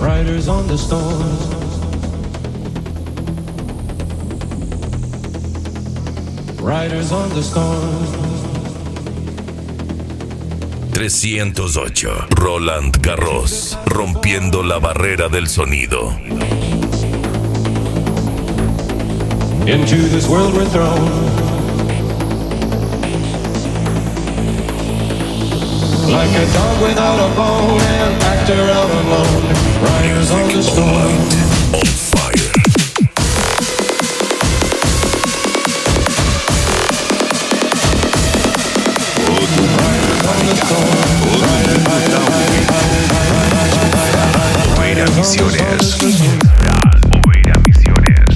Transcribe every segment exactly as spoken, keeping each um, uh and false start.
Riders on the storm. Riders on the storm. trescientos ocho. Roland Garros, rompiendo la barrera del sonido. Into this world we're thrown. Like a dog without a bone, an actor out alone. Riders on the storm. On fire. Riders on the storm. Riders, riders, riders, riders, riders, Oveira Misiones. Oveira Misiones.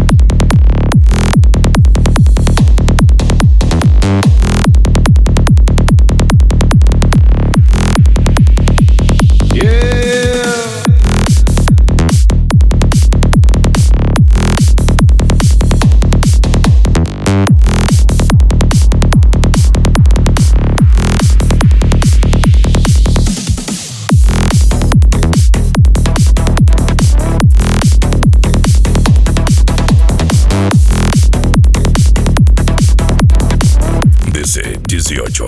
dieciocho.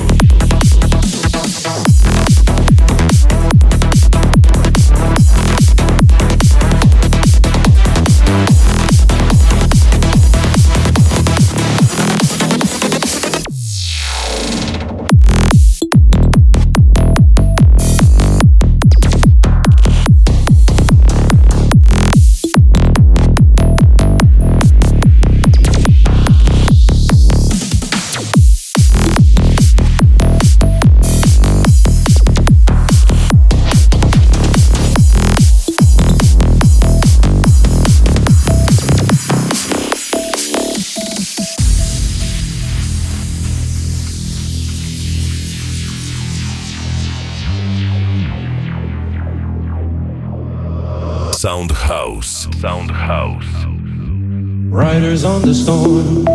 Sound House. Sound House. Riders on the storm.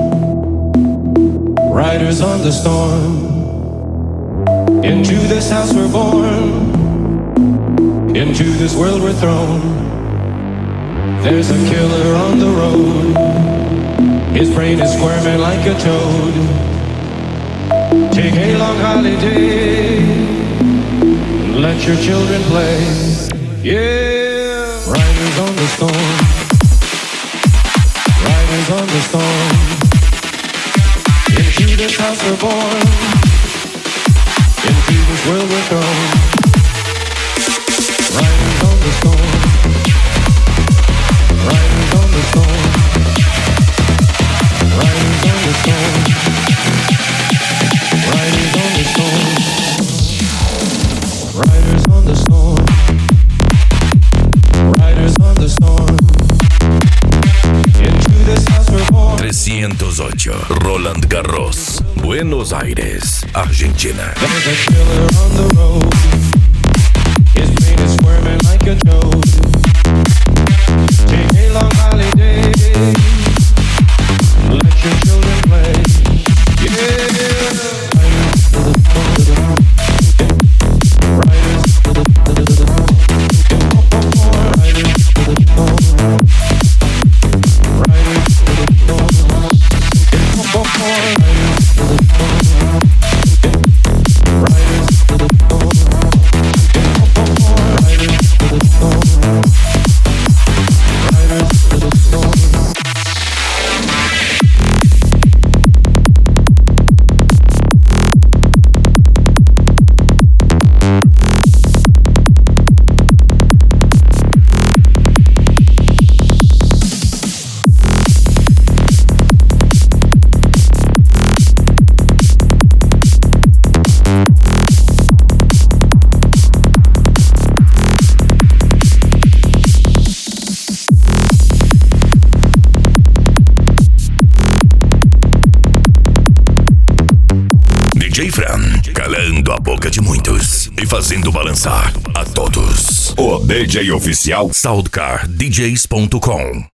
Riders on the storm. Into this house we're born. Into this world we're thrown. There's a killer on the road. His brain is squirming like a toad. Take a long holiday. Let your children play. Yeah. Riders on the storm. Riders on the storm. Into this house we're born. Into this world we're thrown. Riders on the storm. Riders on the storm. Riders on the storm. Riders on the storm. Riders on the storm. Riders on the storm. Into this house we're born. trescientos ocho. Roland Garros, Buenos Aires, Argentina. There's a killer on the road. His brain is squirming like a toad. Take a long holiday. Let your children play. Yeah. D J Fran, calando a boca de muitos e fazendo balançar a todos. O D J oficial soundcar d js ponto com